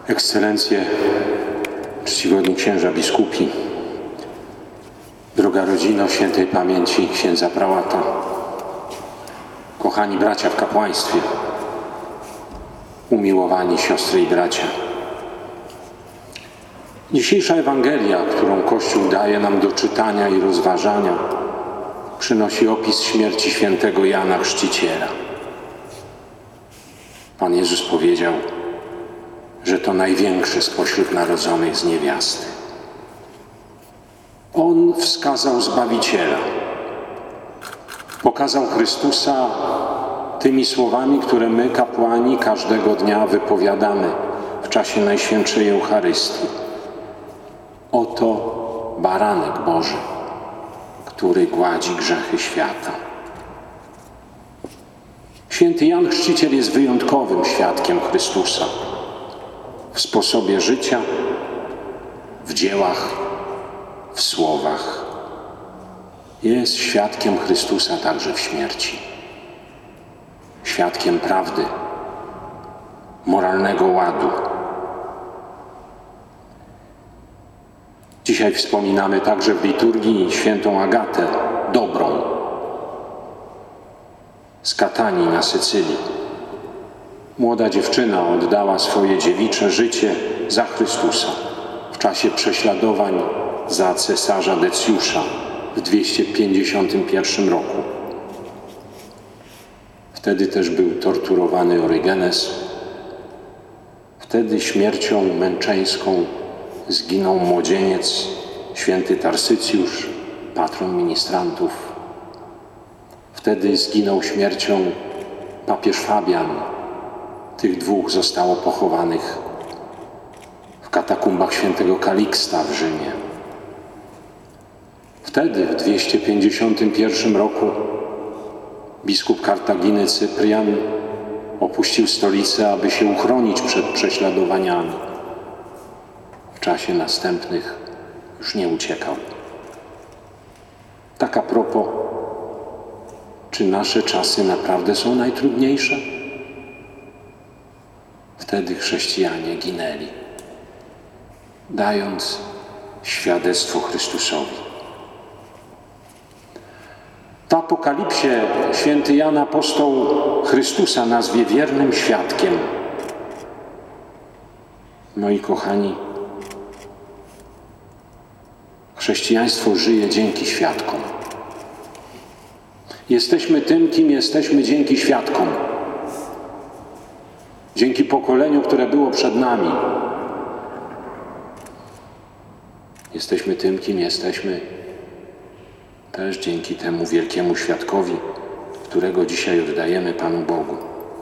Ekscelencje, czcigodni księża biskupi, droga rodzino świętej pamięci księdza prałata, kochani bracia w kapłaństwie, umiłowani siostry i bracia. Dzisiejsza Ewangelia, którą Kościół daje nam do czytania i rozważania, przynosi opis śmierci świętego Jana Chrzciciela. Pan Jezus powiedział, że to największy spośród narodzonych z niewiasty. On wskazał Zbawiciela, pokazał Chrystusa tymi słowami, które my, kapłani, każdego dnia wypowiadamy w czasie Najświętszej Eucharystii. Oto Baranek Boży, który gładzi grzechy świata. Święty Jan Chrzciciel jest wyjątkowym świadkiem Chrystusa w sposobie życia, w dziełach, w słowach. Jest świadkiem Chrystusa także w śmierci. Świadkiem prawdy, moralnego ładu. Dzisiaj wspominamy także w liturgii świętą Agatę, dobrą, z Katanii na Sycylii. Młoda dziewczyna oddała swoje dziewicze życie za Chrystusa w czasie prześladowań za cesarza Decjusza w 251 roku. Wtedy też był torturowany Orygenes. Wtedy śmiercią męczeńską zginął młodzieniec, święty Tarsycjusz, patron ministrantów. Wtedy zginął śmiercią papież Fabian. Tych dwóch zostało pochowanych w katakumbach świętego Kaliksta w Rzymie. Wtedy, w 251 roku, biskup Kartaginy Cyprian opuścił stolicę, aby się uchronić przed prześladowaniami. W czasie następnych już nie uciekał. Tak a propos, czy nasze czasy naprawdę są najtrudniejsze? Wtedy chrześcijanie ginęli, dając świadectwo Chrystusowi. W Apokalipsie święty Jan Apostoł Chrystusa nazwie wiernym świadkiem. No i kochani, chrześcijaństwo żyje dzięki świadkom. Jesteśmy tym, kim jesteśmy dzięki świadkom. Dzięki pokoleniu, które było przed nami. Jesteśmy tym, kim jesteśmy też dzięki temu wielkiemu świadkowi, którego dzisiaj oddajemy Panu Bogu.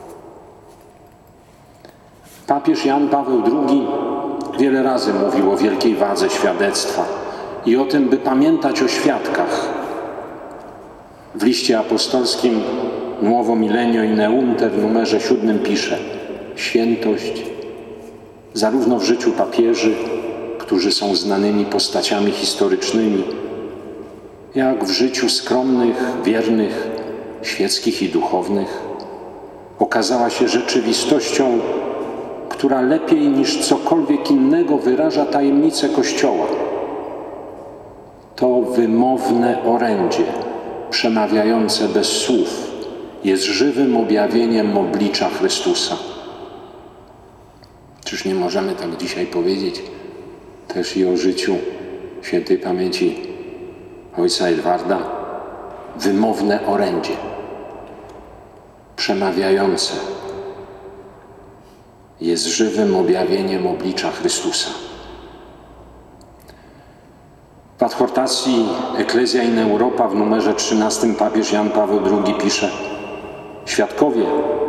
Papież Jan Paweł II wiele razy mówił o wielkiej wadze świadectwa i o tym, by pamiętać o świadkach. W liście apostolskim Nuovo Millennio in Eunte w numerze 7 pisze: świętość zarówno w życiu papieży, którzy są znanymi postaciami historycznymi, jak w życiu skromnych, wiernych, świeckich i duchownych, okazała się rzeczywistością, która lepiej niż cokolwiek innego wyraża tajemnicę Kościoła. To wymowne orędzie, przemawiające bez słów, jest żywym objawieniem oblicza Chrystusa. Czyż nie możemy tak dzisiaj powiedzieć też i o życiu świętej pamięci ojca Edwarda? Wymowne orędzie, przemawiające, jest żywym objawieniem oblicza Chrystusa. W adhortacji Ecclesia in Europa w numerze 13 papież Jan Paweł II pisze: świadkowie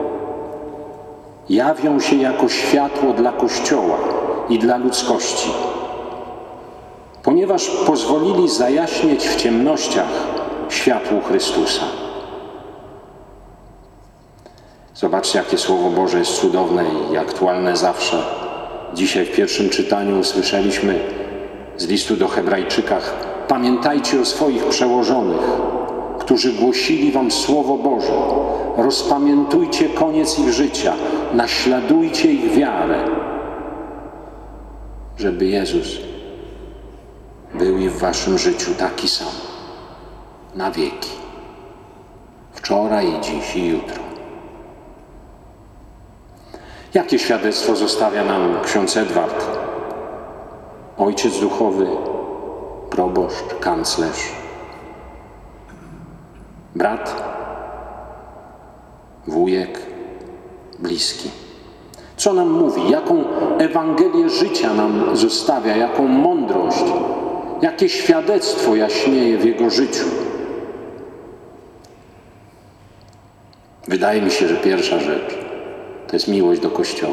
jawią się jako światło dla Kościoła i dla ludzkości, ponieważ pozwolili zajaśnieć w ciemnościach światłu Chrystusa. Zobaczcie, jakie Słowo Boże jest cudowne i aktualne zawsze. Dzisiaj w pierwszym czytaniu usłyszeliśmy z listu do Hebrajczykach: pamiętajcie o swoich przełożonych, którzy głosili wam Słowo Boże. Rozpamiętujcie koniec ich życia, naśladujcie ich wiarę. żeby Jezus był i w waszym życiu taki sam, na wieki, wczoraj, i dziś, i jutro. Jakie świadectwo zostawia nam ksiądz Edward, ojciec duchowy, proboszcz, kanclerz, brat, wujek, bliski? Co nam mówi? Jaką Ewangelię życia nam zostawia? Jaką mądrość? Jakie świadectwo jaśnieje w jego życiu? Wydaje mi się, że pierwsza rzecz to jest miłość do Kościoła.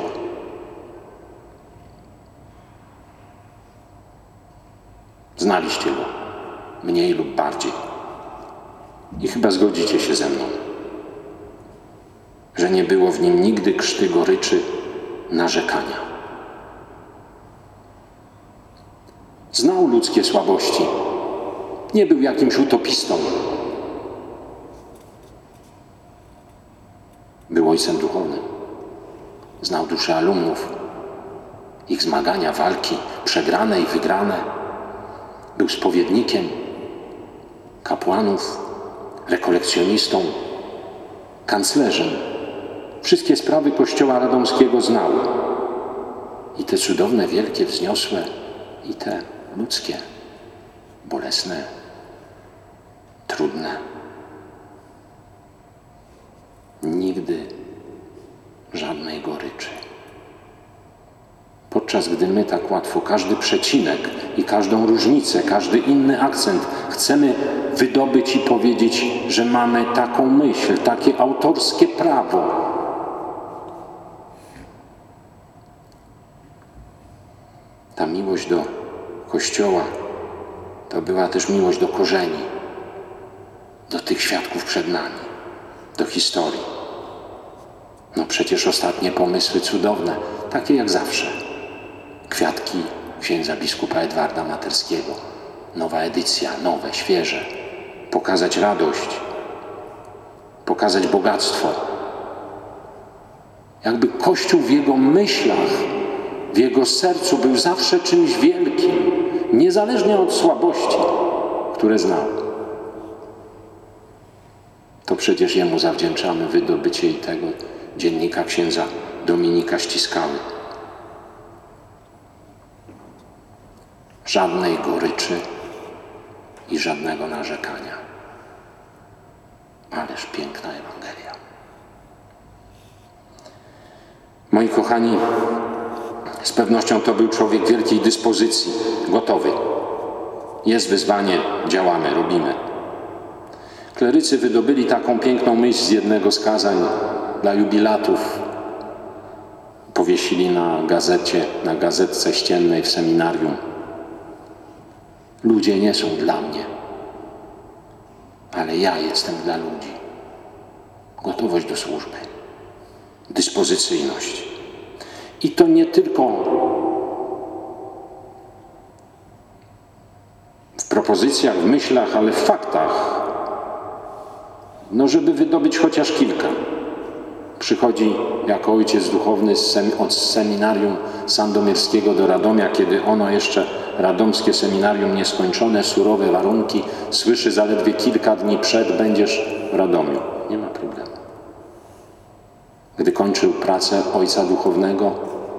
Znaliście go, mniej lub bardziej. I chyba zgodzicie się ze mną, że nie było w nim nigdy krzty goryczy, narzekania. Znał ludzkie słabości. Nie był jakimś utopistą. Był ojcem duchownym. Znał duszę alumnów, ich zmagania, walki, przegrane i wygrane. Był spowiednikiem kapłanów, rekolekcjonistą, kanclerzem. Wszystkie sprawy Kościoła radomskiego znał. I te cudowne, wielkie, wzniosłe, i te ludzkie, bolesne, trudne. Nigdy żadnej goryczy. Podczas gdy my tak łatwo każdy przecinek i każdą różnicę, każdy inny akcent chcemy wydobyć i powiedzieć, że mamy taką myśl, takie autorskie prawo. Ta miłość do Kościoła to była też miłość do korzeni, do tych świadków przed nami, do historii. No przecież ostatnie pomysły cudowne, takie jak zawsze. Kwiatki księdza biskupa Edwarda Materskiego. Nowa edycja, nowe, świeże. Pokazać radość, pokazać bogactwo. Jakby Kościół w jego myślach, w jego sercu był zawsze czymś wielkim, niezależnie od słabości, które znał. To przecież jemu zawdzięczamy wydobycie i tego dziennika księdza Dominika Ściskały. Żadnej goryczy i żadnego narzekania. Ależ piękna Ewangelia. Moi kochani, z pewnością to był człowiek wielkiej dyspozycji, gotowy. Jest wyzwanie, działamy, robimy. Klerycy wydobyli taką piękną myśl z jednego z kazań dla jubilatów. Powiesili na gazetce ściennej w seminarium. Ludzie nie są dla mnie, ale ja jestem dla ludzi. Gotowość do służby, dyspozycyjność. I to nie tylko w propozycjach, w myślach, ale w faktach. No, żeby wydobyć chociaż kilka. Przychodzi jako ojciec duchowny od seminarium sandomierskiego do Radomia, kiedy ono jeszcze radomskie seminarium nieskończone, surowe warunki, słyszy zaledwie kilka dni przed, będziesz w Radomiu. Nie ma problemu. Gdy kończył pracę ojca duchownego,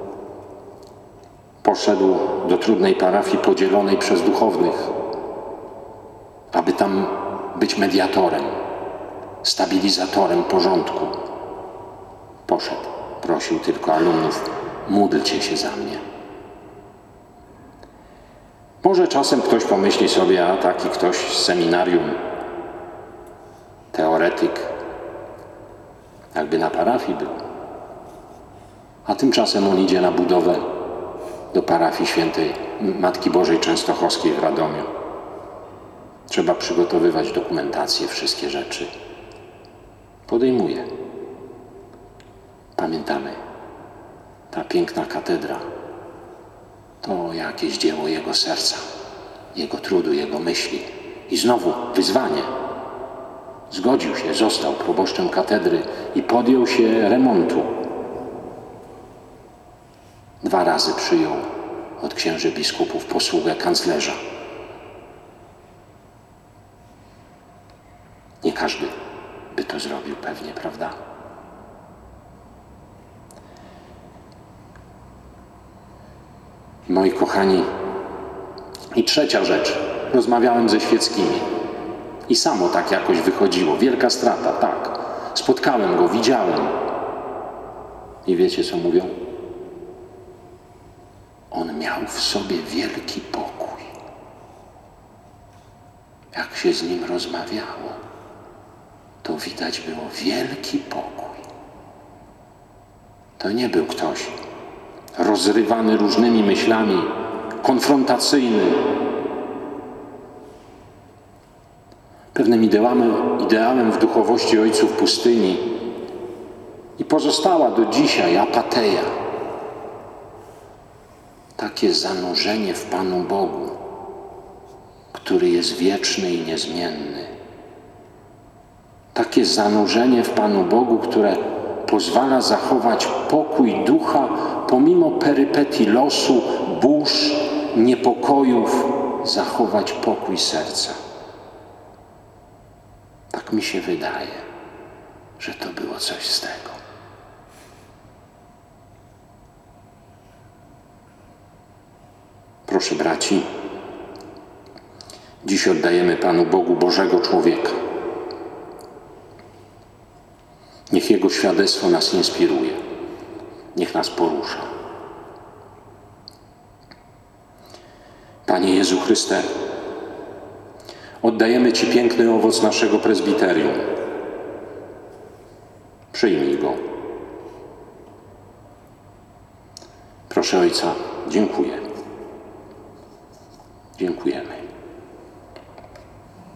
poszedł do trudnej parafii podzielonej przez duchownych, aby tam być mediatorem, stabilizatorem porządku. Poszedł, prosił tylko alumnów, módlcie się za mnie. Może czasem ktoś pomyśli sobie, a taki ktoś z seminarium, teoretyk, jakby na parafii był. A tymczasem on idzie na budowę do parafii świętej Matki Bożej Częstochowskiej w Radomiu. Trzeba przygotowywać dokumentację, wszystkie rzeczy. Podejmuje. Pamiętamy, ta piękna katedra to jakieś dzieło jego serca, jego trudu, jego myśli. I znowu wyzwanie. Zgodził się, został proboszczem katedry i podjął się remontu. 2 razy przyjął od księży biskupów posługę kanclerza. Nie każdy by to zrobił pewnie, prawda? Moi kochani, i trzecia rzecz. Rozmawiałem ze świeckimi i samo tak jakoś wychodziło. Wielka strata, tak. Spotkałem go, widziałem. I wiecie, co mówią? On miał w sobie wielki pokój. Jak się z nim rozmawiało, to widać było wielki pokój. To nie był ktoś rozrywany różnymi myślami, konfrontacyjny, pewnym ideałem w duchowości ojców pustyni i pozostała do dzisiaj apateja. Takie zanurzenie w Panu Bogu, który jest wieczny i niezmienny. Takie zanurzenie w Panu Bogu, które pozwala zachować pokój ducha pomimo perypetii losu, burz, niepokojów, zachować pokój serca. Tak mi się wydaje, że to było coś z tego. Proszę braci, dziś oddajemy Panu Bogu Bożego człowieka. Niech Jego świadectwo nas inspiruje, niech nas porusza. Panie Jezu Chryste, oddajemy Ci piękny owoc naszego prezbiterium. Przyjmij go. Proszę Ojca, dziękuję. Dziękujemy.